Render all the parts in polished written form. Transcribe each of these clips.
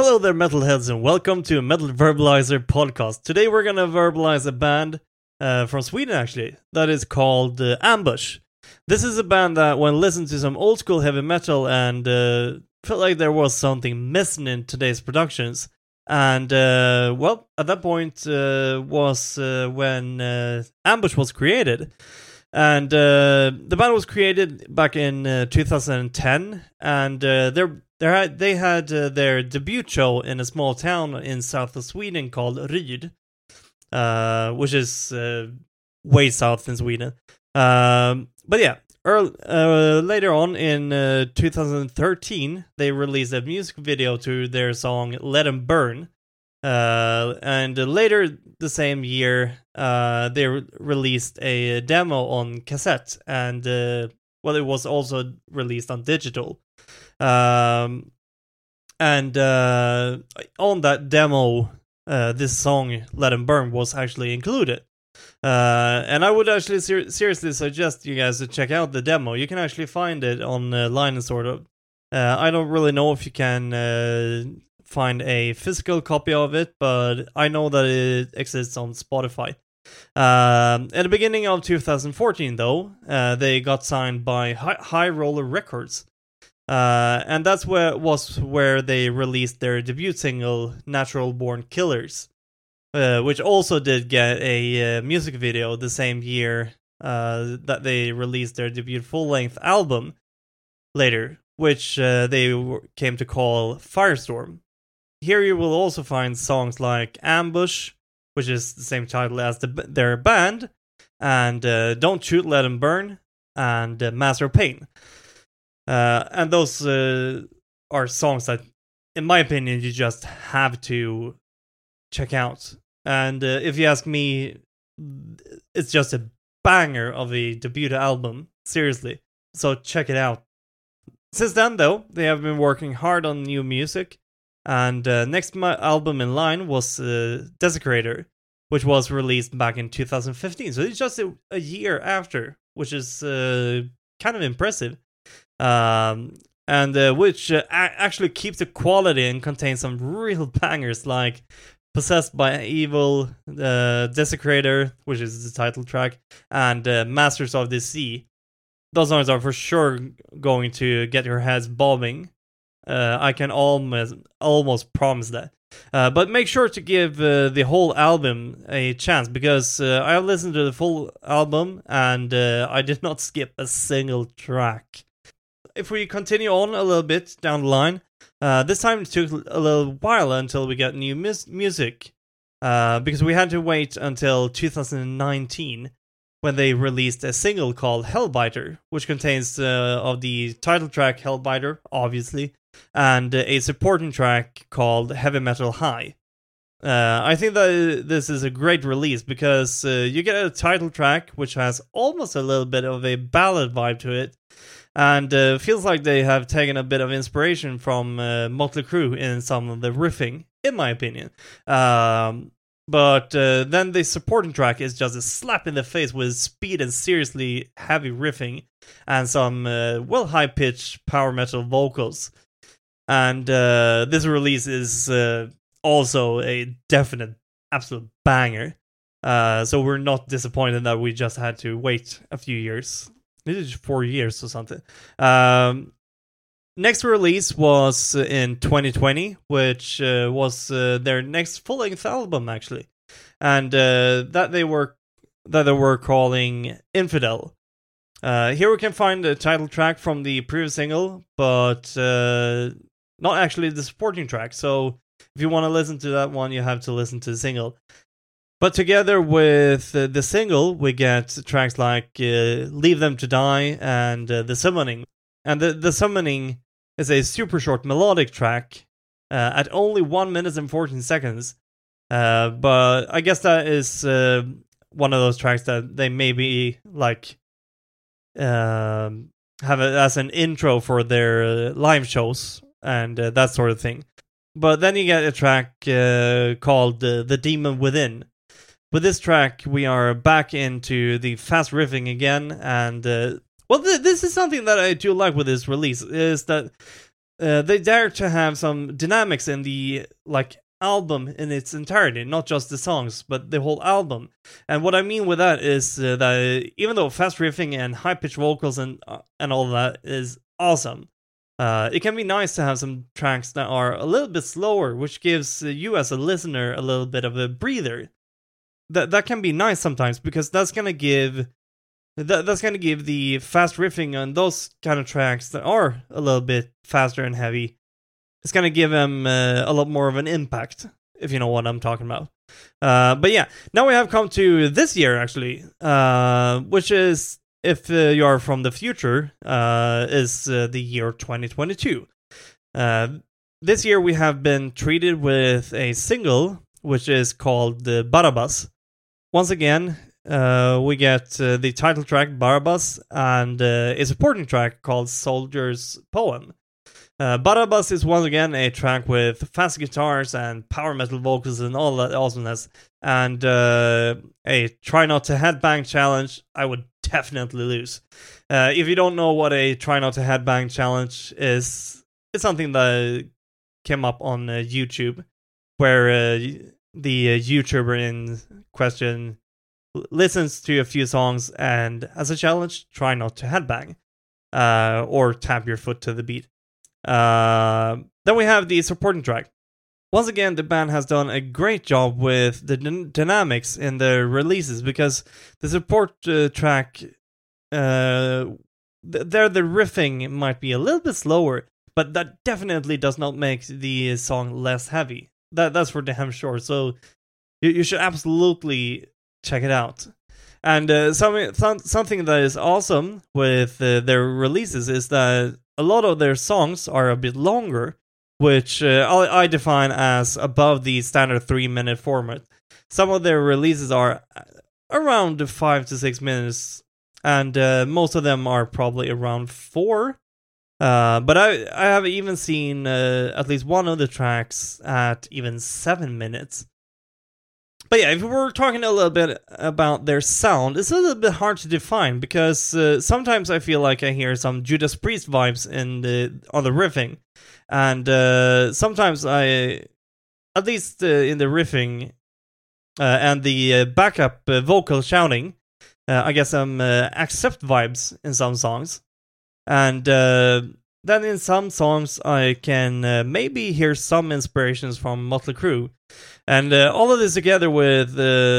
Hello there, metalheads, and welcome to Metal Verbalizer podcast. Today we're gonna verbalize a band from Sweden, actually, that is called Ambush. This is a band that, when listened to some old school heavy metal, and felt like there was something missing in today's productions. And well, at that point was when Ambush was created. And the band was created back in 2010, and they had their debut show in a small town in south of Sweden called Ryd, which is way south in Sweden. But yeah, later on in 2013, they released a music video to their song "Let 'Em Burn." And later the same year, they released a demo on cassette, and well, it was also released on digital. And on that demo, this song "Let 'Em Burn" was actually included. And I would actually seriously suggest you guys to check out the demo. You can actually find it online, sort of. I don't really know if you can find a physical copy of it, but I know that it exists on Spotify. At the beginning of 2014, though, they got signed by High Roller Records, and that's where they released their debut single "Natural Born Killers," which also did get a music video the same year that they released their debut full-length album later, which they came to call Firestorm. Here you will also find songs like "Ambush," which is the same title as their band, and "Don't Shoot, Let 'Em Burn," and "Master of Pain." And those are songs that, in my opinion, you just have to check out. And if you ask me, it's just a banger of a debut album, seriously. So check it out. Since then, though, they have been working hard on new music. And next album in line was Desecrator, which was released back in 2015. So it's just a year after, which is kind of impressive. And which actually keeps the quality and contains some real bangers like "Possessed by Evil," "Desecrator," which is the title track, and "Masters of the Sea." Those songs are for sure going to get your heads bobbing. I can almost promise that. But make sure to give the whole album a chance, because I listened to the full album and I did not skip a single track. If we continue on a little bit down the line, this time it took a little while until we got new music, because we had to wait until 2019 when they released a single called "Hellbiter," which contains of the title track "Hellbiter," obviously, and a supporting track called "Heavy Metal High." I think that this is a great release because you get a title track which has almost a little bit of a ballad vibe to it, and feels like they have taken a bit of inspiration from Motley Crue in some of the riffing, in my opinion. But then the supporting track is just a slap in the face with speed and seriously heavy riffing, and some high-pitched power metal vocals. And this release is also a definite, absolute banger. So we're not disappointed that we just had to wait a few years. Maybe 4 years or something. Next release was in 2020, which was their next full-length album, actually, and that they were calling "Infidel." Here we can find the title track from the previous single, but not actually the supporting track. So if you want to listen to that one, you have to listen to the single. But together with the single, we get tracks like "Leave Them to Die" and "The Summoning." And the Summoning is a super short melodic track at only 1 minute and 14 seconds. But I guess that is one of those tracks that they maybe like have it as an intro for their live shows and that sort of thing. But then you get a track called "The Demon Within." With this track, we are back into the fast riffing again, and this is something that I do like with this release, is that they dare to have some dynamics in the album in its entirety, not just the songs, but the whole album. And what I mean with that is that even though fast riffing and high pitched vocals and all that is awesome, it can be nice to have some tracks that are a little bit slower, which gives you as a listener a little bit of a breather. That can be nice sometimes, because that's gonna give the fast riffing on those kind of tracks that are a little bit faster and heavy. It's going to give them a lot more of an impact, if you know what I'm talking about. But yeah, now we have come to this year, actually, which is, if you are from the future, is the year 2022. This year we have been treated with a single, which is called Barabbas. Once again, we get the title track, Barabbas, and a supporting track called Soldier's Poem. Barabbas is once again a track with fast guitars and power metal vocals and all that awesomeness. And a try not to headbang challenge, I would definitely lose. If you don't know what a try not to headbang challenge is, it's something that came up on YouTube, where the YouTuber in question listens to a few songs and, as a challenge, try not to headbang or tap your foot to the beat. Then we have the supporting track. Once again, the band has done a great job with the dynamics in the releases, because the support track, the riffing might be a little bit slower, but that definitely does not make the song less heavy. That's for damn sure. So you should absolutely check it out. And something that is awesome with their releases is that a lot of their songs are a bit longer, which I define as above the standard 3-minute format. Some of their releases are around 5 to 6 minutes, and most of them are probably around 4. But I have even seen at least one of the tracks at even 7 minutes. But yeah, if we're talking a little bit about their sound, it's a little bit hard to define, because sometimes I feel like I hear some Judas Priest vibes on the riffing, and sometimes at least in the riffing and the backup vocal shouting, I get some Accept vibes in some songs, and then in some songs I can maybe hear some inspirations from Motley Crue. And all of this together with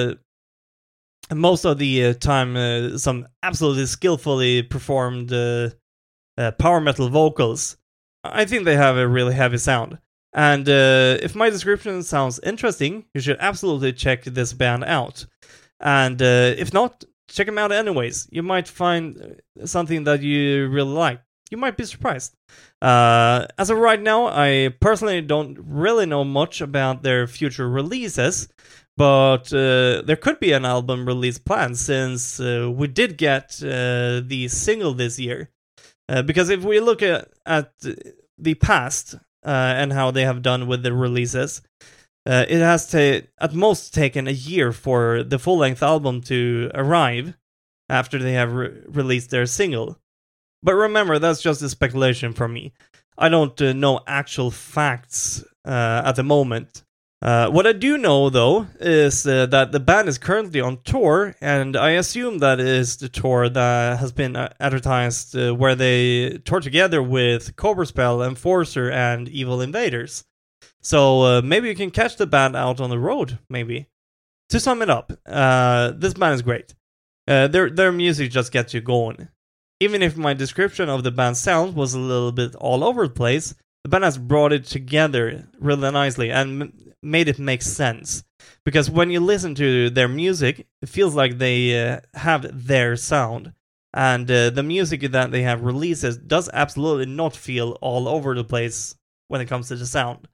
most of the time some absolutely skillfully performed power metal vocals, I think they have a really heavy sound. And if my description sounds interesting, you should absolutely check this band out. And if not, check them out anyways. You might find something that you really like. You might be surprised. As of right now, I personally don't really know much about their future releases, but there could be an album release planned, since we did get the single this year. Because if we look at the past and how they have done with the releases, it has at most taken a year for the full-length album to arrive after they have released their single. But remember, that's just a speculation from me. I don't know actual facts at the moment. What I do know, though, is that the band is currently on tour, and I assume that is the tour that has been advertised, where they tour together with Cobra Spell, Enforcer, and Evil Invaders. So maybe you can catch the band out on the road, maybe. To sum it up, this band is great. Their music just gets you going. Even if my description of the band's sound was a little bit all over the place, the band has brought it together really nicely and made it make sense. Because when you listen to their music, it feels like they have their sound. And the music that they have releases does absolutely not feel all over the place when it comes to the sound.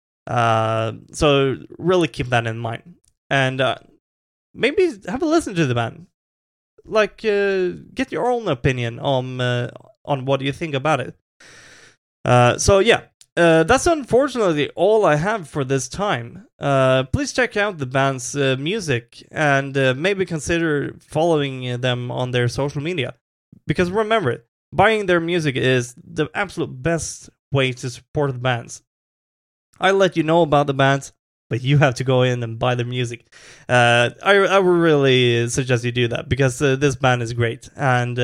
So really keep that in mind. And maybe have a listen to the band. Like, get your own opinion on what you think about it. So yeah, that's unfortunately all I have for this time. Please check out the band's music and maybe consider following them on their social media. Because remember, buying their music is the absolute best way to support the bands. I let you know about the bands, but you have to go in and buy their music. I would really suggest you do that, because this band is great, and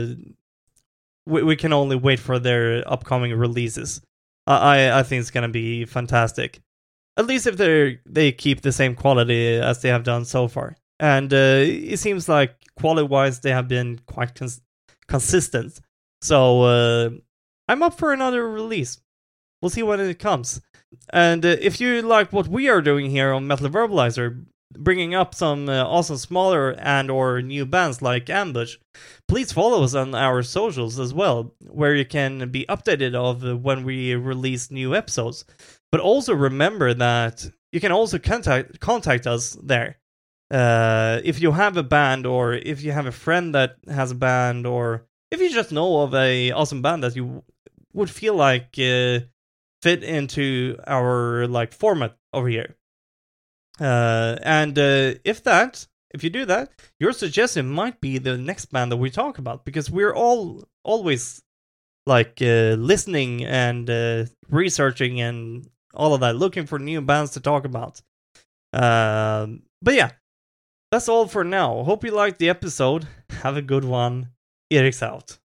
we can only wait for their upcoming releases. I think it's gonna be fantastic. At least if they keep the same quality as they have done so far. And it seems like quality-wise they have been quite consistent. So I'm up for another release. We'll see when it comes. And if you like what we are doing here on Metal Verbalizer, bringing up some awesome smaller and or new bands like Ambush, please follow us on our socials as well, where you can be updated of when we release new episodes. But also remember that you can also contact us there. If you have a band, or if you have a friend that has a band, or if you just know of a awesome band that you would feel like fit into our like format over here. And if you do that, your suggestion might be the next band that we talk about, because we're always like listening and researching and all of that, looking for new bands to talk about. But yeah, that's all for now. Hope you liked the episode. Have a good one. Eric's out.